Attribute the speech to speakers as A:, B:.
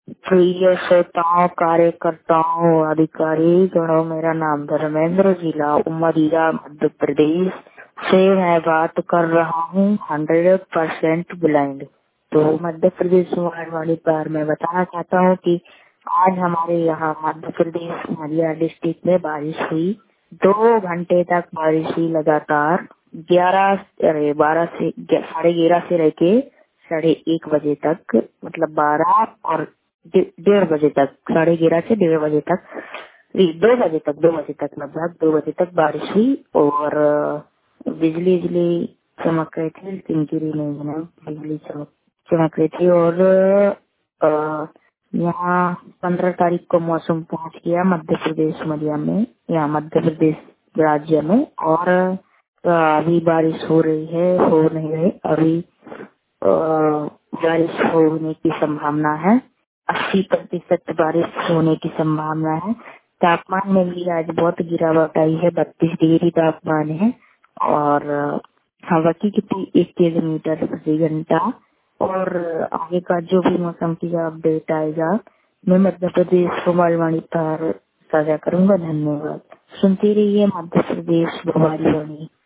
A: प्रिय श्रोताओं, कार्यकर्ताओं, अधिकारी गणों, मेरा नाम धर्मेंद्र, जिला उमरिया, मध्य प्रदेश से मैं बात कर रहा हूँ। 100% ब्लाइंड। तो मध्य प्रदेश वाली पर मैं बताना चाहता हूँ कि आज हमारे यहाँ मध्य प्रदेश उमरिया डिस्ट्रिक्ट में बारिश हुई। 2 घंटे तक बारिश हुई लगातार। 11 से रह के 1:30 बजे तक, मतलब 12 और 1:30 बजे तक, 11:30 से 1:30 बजे तक, 2 बजे तक लगभग 2 बजे तक बारिश हुई। और बिजली बिजली चमक रही थी, लेकिन गिरी नहीं है। बिजली चमक रही थी। और यहाँ 15 तारीख को मौसम पहुंच गया मध्य प्रदेश उमरिया में, यहाँ मध्य प्रदेश राज्य में। और अभी बारिश हो रही है, हो नहीं रही अभी। बारिश होने की संभावना है, 80% बारिश होने की संभावना है। तापमान में भी आज बहुत गिरावट आई है, 32 डिग्री तापमान है। और हवा की गति 1 किलोमीटर प्रति घंटा। और आगे का जो भी मौसम की अपडेट आएगा मैं मध्य प्रदेश भोपालवाणी पर साझा करूंगा। धन्यवाद। सुनती रहिए मध्य प्रदेश भोपालवाणी।